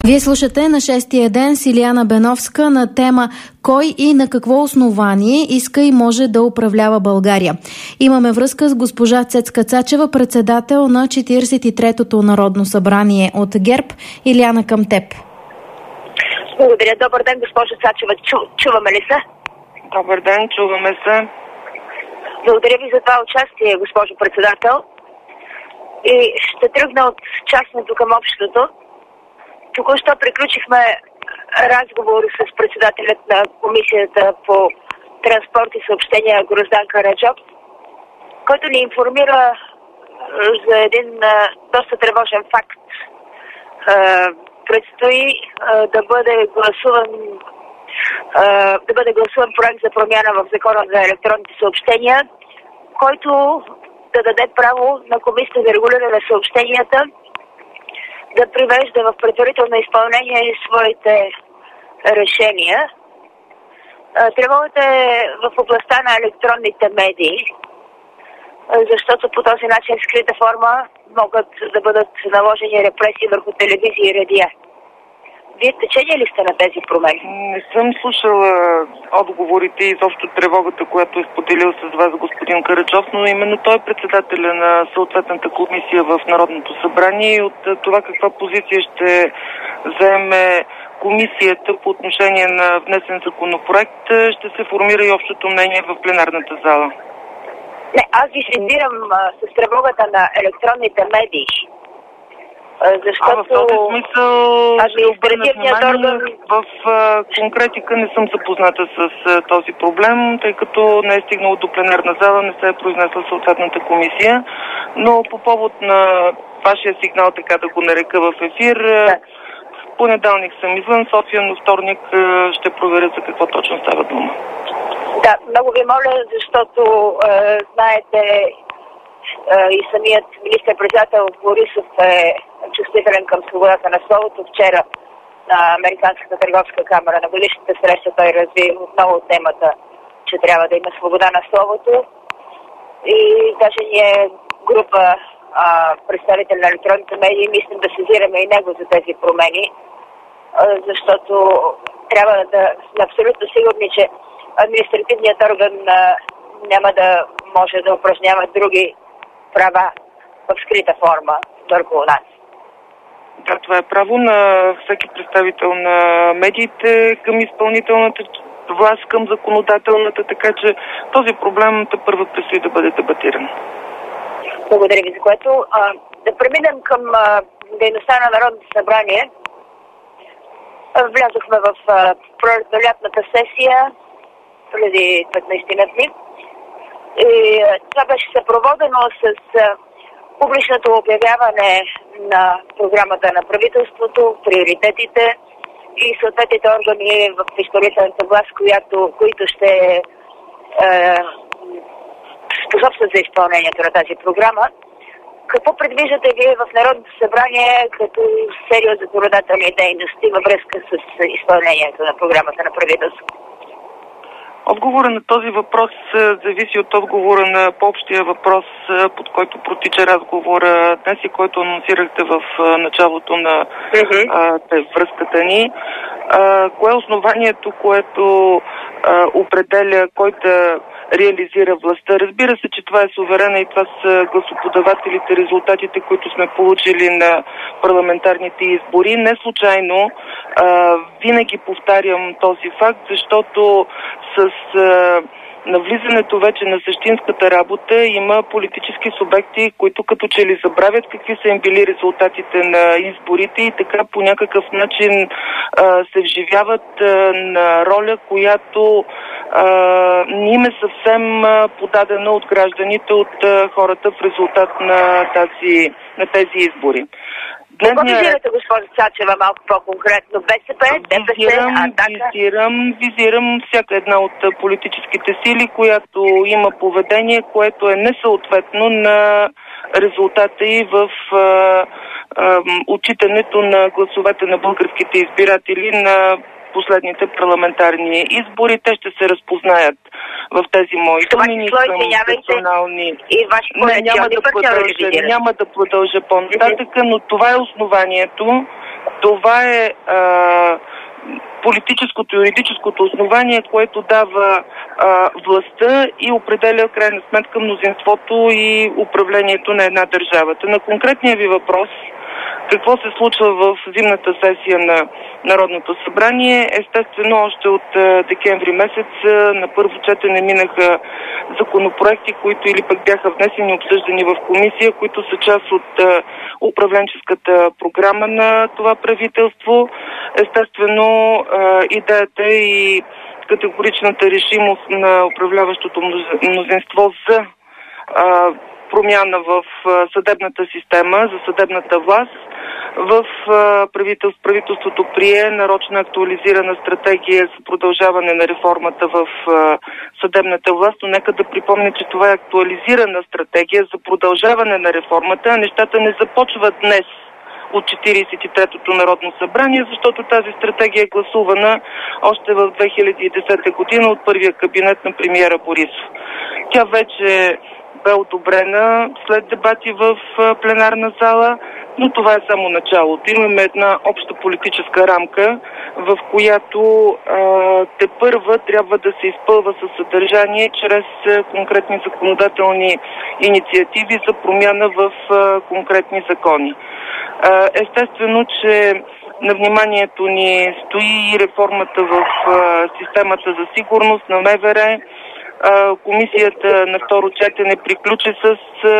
Вие слушате на шестия ден с Илияна Беновска на тема "Кой и на какво основание иска и може да управлява България?" Имаме връзка с госпожа Цецка Цачева, председател на 43-то Народно събрание от ГЕРБ. Илияна, към теб. Благодаря. Добър ден, госпожо Цачева. Чуваме ли се? Добър ден, чуваме се. Благодаря ви за това участие, госпожо председател. И ще тръгна от частното към общото. Току-що приключихме разговор с председателят на Комисията по транспорт и съобщения Гроздан Караджов, който ни информира за един доста тревожен факт. Предстои да бъде гласуван проект за промяна в Закона за електронните съобщения, който да даде право на Комисията за регулиране на съобщенията да привежда в предварително изпълнение своите решения. Тревогата е в областта на електронните медии, защото по този начин в скрита форма могат да бъдат наложени репресии върху телевизия и радиа. Вие течение ли сте на тези промени? Не съм слушала отговорите и изобщо тревогата, която е споделил с вас господин Караджов, но именно той е председателя на съответната комисия в Народното събрание и от това каква позиция ще заеме комисията по отношение на внесен законопроект ще се формира и общото мнение в пленарната зала. Не, аз визирам с тревогата на електронните медии. Защото в този смисъл административният орган... В конкретика не съм запозната с този проблем, тъй като не е стигнало до пленарна зала, не се е произнесла съответната комисия, но по повод на вашия сигнал, така да го нарека в ефир, в понеделник съм извън София, но вторник ще проверя за какво точно става дума. Да, много ви моля, защото знаете и самият министър-председател Борисов е чувствителен към свободата на словото. Вчера на Американската търговска камера на годишната среща той разви отново темата, че трябва да има свобода на словото. И даже ние група представители на електронните медии мислим да сезираме и него за тези промени, защото трябва да сме абсолютно сигурни, че административният орган няма да може да упражнява други права в скрита форма върху нас. Да, това е право на всеки представител на медиите към изпълнителната власт, към законодателната, така че този проблем тепърва предстои да бъде дебатиран. Благодаря ви за което. Да преминем към дейността на Народното събрание. Влязохме в пролетно-лятната сесия преди 15 дни. И това беше съпроводено с публичното обявяване на програмата на правителството, приоритетите и съответните органи в изпълнителната власт, които ще способстват за изпълнението на тази програма. Какво предвиждате вие в Народното събрание като серия законодателни дейности във връзка с изпълнението на програмата на правителството? Отговора на този въпрос зависи от отговора на по-общия въпрос, под който протича разговора днес и който анонсирахте в началото на връзката ни. Кое е основанието, което определя кой да реализира властта? Разбира се, че това е суверена и това са гласоподавателите, резултатите, които сме получили на парламентарните избори. Не случайно винаги повтарям този факт, защото с навлизането вече на същинската работа има политически субекти, които като че ли забравят какви са им били резултатите на изборите и така по някакъв начин се вживяват на роля, която не им е съвсем подадена от гражданите, от хората в резултат на тези избори. Какво визирате, госпожа Цачева, малко по-конкретно? БСП, ДПС, Атака? Визирам всяка една от политическите сили, която има поведение, което е несъответно на резултата и в отчитането на гласовете на българските избиратели на последните парламентарни избори. Те ще се разпознаят в тези мои думи. Няма да продължа по-нататък, но това е основанието Това е политическото, юридическото основание, което дава властта и определя в крайна сметка мнозинството и управлението на една държавата. На конкретния ви въпрос, какво се случва в зимната сесия на Народното събрание? Естествено, още от декември месец на първо четене минаха законопроекти, които или пък бяха внесени и обсъждани в комисия, които са част от управленческата програма на това правителство. Естествено, идеята и категоричната решимост на управляващото мнозинство за промяна в съдебната система, за съдебната власт. В правителството прие нарочна актуализирана стратегия за продължаване на реформата в съдебната власт, но нека да припомня, че това е актуализирана стратегия за продължаване на реформата, а нещата не започват днес от 43-то Народно събрание, защото тази стратегия е гласувана още в 2010 година от първия кабинет на премиера Борисов. Тя вече бе одобрена след дебати в пленарна зала, но това е само началото. Имаме една обща политическа рамка, в която тепърва трябва да се изпълва със съдържание чрез конкретни законодателни инициативи за промяна в конкретни закони. Естествено, че на вниманието ни стои и реформата в системата за сигурност на МВР. Комисията на второ четене приключи с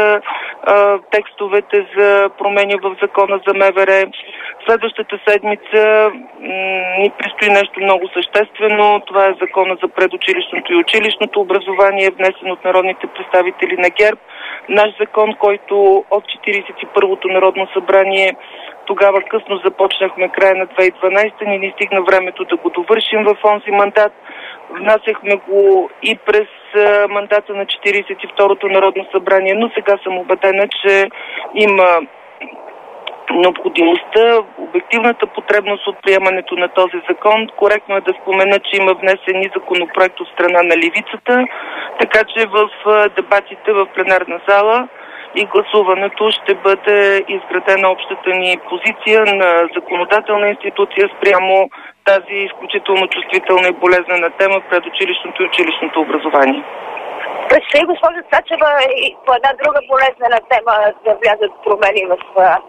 текстовете за промени в закона за МВР. Следващата седмица ни предстои нещо много съществено. Това е закона за предучилищното и училищното образование, внесен от народните представители на ГЕРБ. Наш закон, който от 41-то Народно събрание тогава късно започнахме края на 2012, ни стигна времето да го довършим в онзи мандат. Внасяхме го и през мандата на 42-то Народно събрание, но сега съм убедена, че има необходимостта, обективната потребност от приемането на този закон. Коректно е да спомена, че има внесени законопроект от страна на левицата, така че в дебатите в пленарна зала и гласуването ще бъде изградена общата ни позиция на законодателна институция спрямо тази изключително чувствителна и болезнена тема предучилищното и училищното образование. Предстои, госпожа Цачева, и по една друга болезнена тема да влязат промени в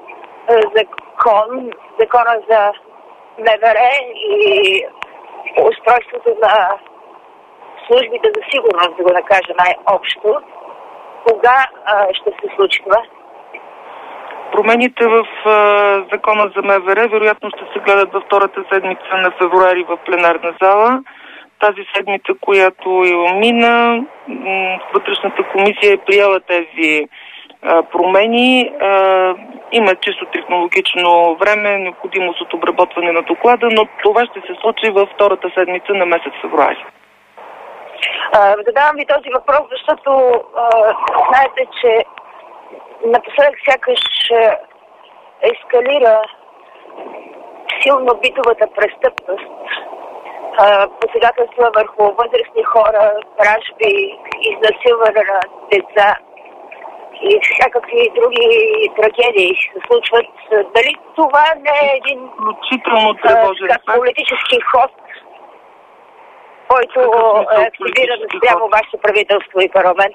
закона за МВР и устройството на службите за сигурност, да го накажа най-общо. Кога ще се случи това? Промените в закона за МВР вероятно ще се гледат във втората седмица на февруари в пленарна зала. Тази седмица, която мина, вътрешната комисия е приела тези промени. Има чисто технологично време, необходимост от обработване на доклада, но това ще се случи във втората седмица на месец февруари. Задавам ви този въпрос, защото знаете, че напоследък сякаш ескалира силно битовата престъпност, посегателства върху възрастни хора, кражби, изнасилване на деца и всякакви други трагедии се случват. Дали това не е един политически ход, който е активиран спрямо вашето правителство и парламент?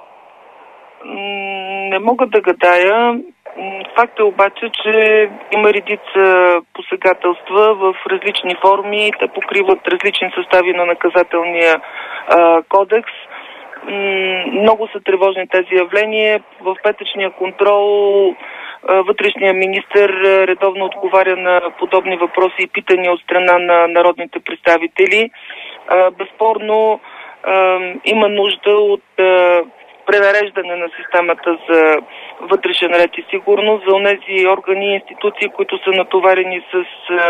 Не мога да гадая. Факт е обаче, че има редица посегателства в различни форми. Те покриват различни състави на наказателния кодекс. Много са тревожни тези явления. В петъчния контрол вътрешният министър редовно отговаря на подобни въпроси и питания от страна на народните представители. Безспорно има нужда от пренареждане на системата за вътрешен ред и сигурност за онези органи и институции, които са натоварени с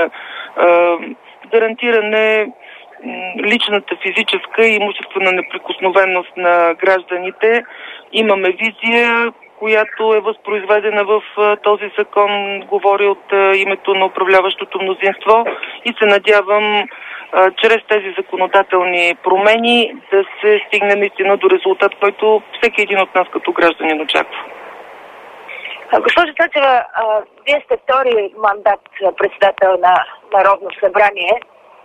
гарантиране личната физическа и имуществена неприкосновеност на гражданите. Имаме визия, която е възпроизведена в този закон, говори от името на управляващото мнозинство и се надявам чрез тези законодателни промени да се стигне наистина до резултат, който всеки един от нас като гражданин очаква. Госпожо Цачева, вие сте втори мандат председател на Народно събрание.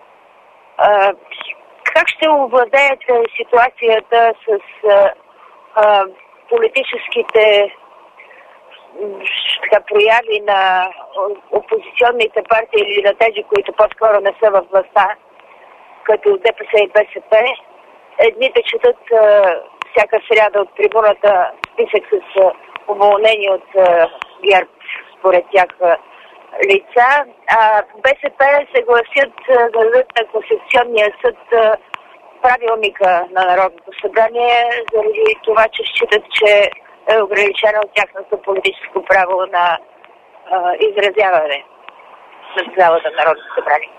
Как ще овладеете ситуацията с политическите прояви на опозиционните партии или на тези, които по-скоро не са във властта, като ДПС и БСП? Едните четат всяка сряда от трибуната списък с уволнени от ГЕРБ, според тях лица, а БСП се гласят да дадат на Конституционния съд правилника на Народното събрание, заради това, че считат, че е ограничено от тяхното политическо право на изразяване в залата на Народното събрание.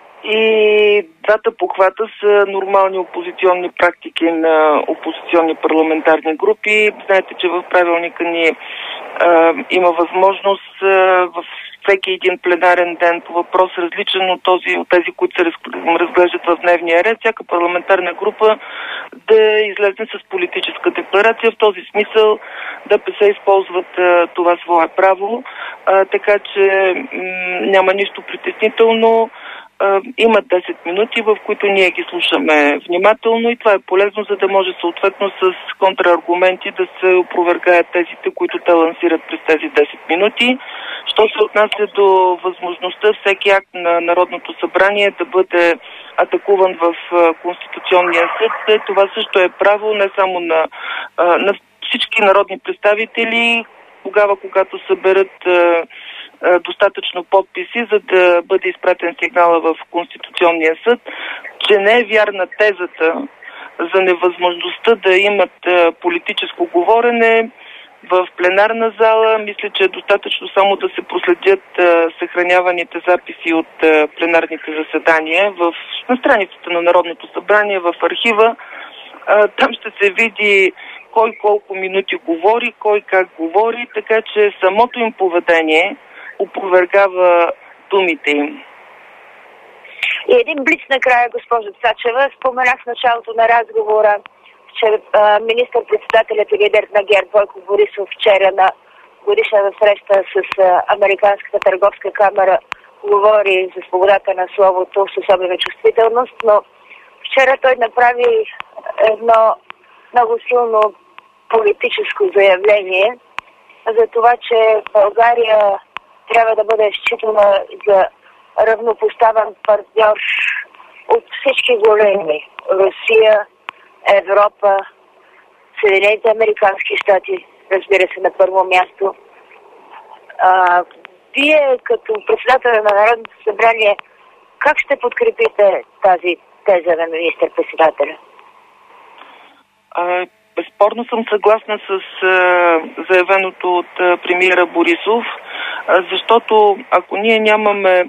И двата похвата са нормални опозиционни практики на опозиционни парламентарни групи. Знаете, че в правилника ни има възможност в всеки един пленарен ден по въпрос, различен от тези, които се разглеждат в дневния ред, всяка парламентарна група да излезе с политическа декларация. В този смисъл ДПС използват това свое право, така че няма нищо притеснително. Имат 10 минути, в които ние ги слушаме внимателно и това е полезно, за да може съответно с контраргументи да се опровергаят тезите, които те лансират през тези 10 минути. Що се отнася до възможността всеки акт на Народното събрание да бъде атакуван в Конституционния съд, това също е право не само на всички народни представители, тогава когато съберат достатъчно подписи, за да бъде изпратен сигнала в Конституционния съд, че не е вярна тезата за невъзможността да имат политическо говорене в пленарна зала. Мисля, че е достатъчно само да се проследят съхраняваните записи от пленарните заседания на страницата на Народното събрание, в архива. Там ще се види кой колко минути говори, кой как говори, така че самото им поведение опровергава думите им. И един блиц накрая, госпожо Цачева. Споменах в началото на разговора, че министър-председателят и лидер на ГЕРБ Бойко Борисов вчера на годишната среща с Американската търговска камара говори за свободата на словото с особена чувствителност, но вчера той направи едно много силно политическо заявление за това, че България трябва да бъде считана за равнопоставен партньор от всички големи. Русия, Европа, Съединените американски щати, разбира се, на първо място. Вие, като председател на Народното събрание, как ще подкрепите тази теза на министър-председателя? Безспорно съм съгласна с заявеното от премиера Борисов, защото ако ние нямаме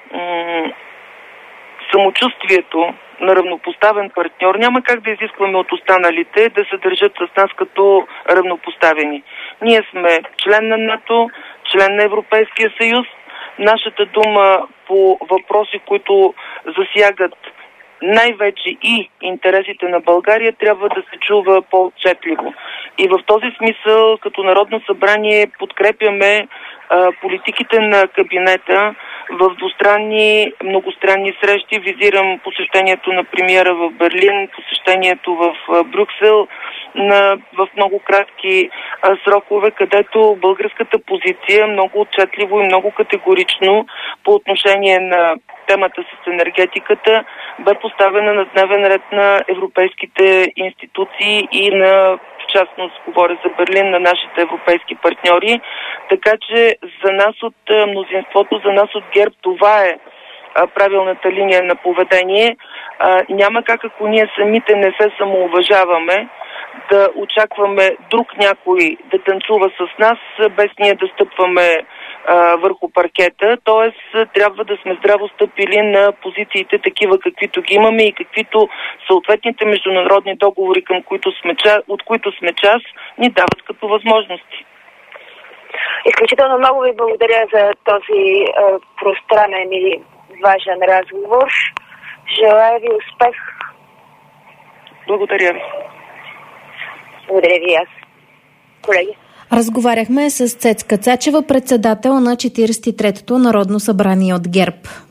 самочувствието на равнопоставен партньор, няма как да изискваме от останалите да се държат с нас като равнопоставени. Ние сме член на НАТО, член на Европейския съюз. Нашата дума по въпроси, които засягат най-вече и интересите на България, трябва да се чува по-отчетливо. И в този смисъл, като Народно събрание, подкрепяме политиките на кабинета в двустранни, многостранни срещи. Визирам посещението на премиера в Берлин, посещението в Брюксел в много кратки срокове, където българската позиция много отчетливо и много категорично по отношение на темата с енергетиката бе поставена на дневен ред на европейските институции и в частност, говоря за Берлин, на нашите европейски партньори. Така че за нас от мнозинството, за нас от ГЕРБ, това е правилната линия на поведение. Няма как, ако ние самите не се самоуважаваме, да очакваме друг някой да танцува с нас, без ние да стъпваме върху паркета. Тоест, трябва да сме здраво стъпили на позициите такива, каквито ги имаме и каквито съответните международни договори, от които сме част, ни дават като възможности. Изключително много ви благодаря за този пространен и важен разговор. Желая ви успех. Благодаря ви. Благодаря ви аз. Колеги. Разговаряхме с Цецка Цачева, председател на 43-то Народно събрание от ГЕРБ.